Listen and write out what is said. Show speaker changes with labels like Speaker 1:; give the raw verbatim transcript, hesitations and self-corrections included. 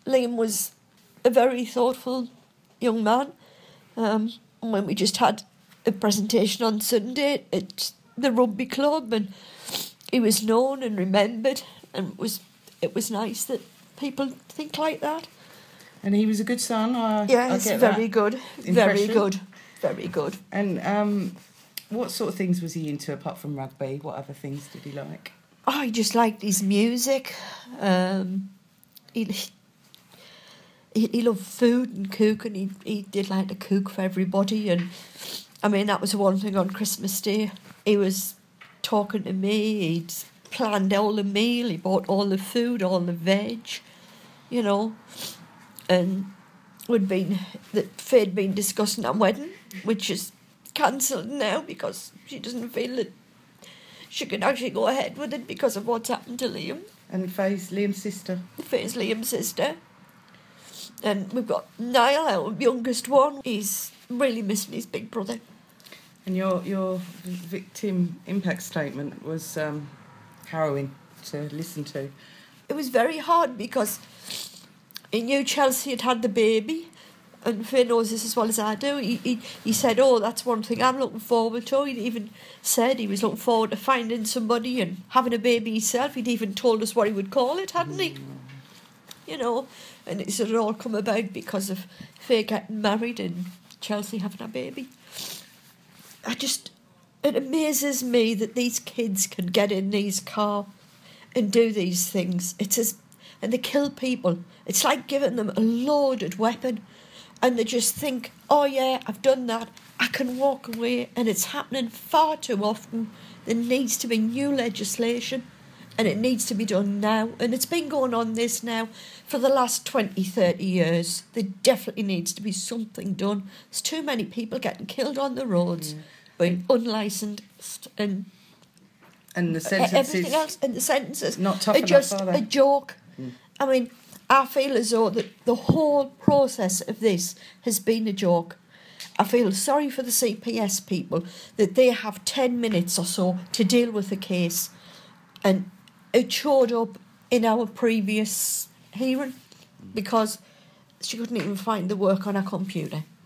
Speaker 1: Liam was a very thoughtful young man. Um, when we just had a presentation on Sunday at the rugby club, and he was known and remembered, and it was it was nice that people think like that.
Speaker 2: And he was a good son. I,
Speaker 1: yeah,
Speaker 2: I
Speaker 1: he's
Speaker 2: get
Speaker 1: very
Speaker 2: that
Speaker 1: good,
Speaker 2: impression.
Speaker 1: very good, very good.
Speaker 2: And um, what sort of things was he into apart from rugby? What other things did he like?
Speaker 1: Oh, he just liked his music. Um, he, he he loved food and cooking. He he did like to cook for everybody, and I mean that was one thing on Christmas Day. He was talking to me. He'd planned all the meal. He bought all the food, all the veg, you know, and we'd been that Faye'd been discussing our wedding, which is cancelled now because she doesn't feel that she can actually go ahead with it because of what's happened to Liam.
Speaker 2: And Faye's Liam's sister.
Speaker 1: Faye's Liam's sister. And we've got Niall, our youngest one. He's really missing his big brother.
Speaker 2: And your your victim impact statement was um, harrowing to listen to.
Speaker 1: It was very hard because he knew Chelsea had had the baby, and Faye knows this as well as I do. He, he he said, oh, that's one thing I'm looking forward to. He'd even said he was looking forward to finding somebody and having a baby himself. He'd even told us what he would call it, hadn't he? Mm. You know, and it sort of all come about because of Faye getting married and Chelsea having a baby. I just, it amazes me that these kids can get in these cars and do these things. It's as, and they kill people. It's like giving them a loaded weapon, and they just think, oh yeah, I've done that, I can walk away. And it's happening far too often. There needs to be new legislation, and it needs to be done now. And it's been going on this now for the last twenty, thirty years. There definitely needs to be something done. There's too many people getting killed on the roads, yeah. being unlicensed, and
Speaker 2: and the sentences,
Speaker 1: everything else, and the sentences
Speaker 2: not tough
Speaker 1: are
Speaker 2: enough,
Speaker 1: just
Speaker 2: are they?
Speaker 1: a joke.
Speaker 2: Mm.
Speaker 1: I mean, I feel as though that the whole process of this has been a joke. I feel sorry for the C P S people that they have ten minutes or so to deal with the case, and it showed up in our previous hearing because she couldn't even find the work on her computer.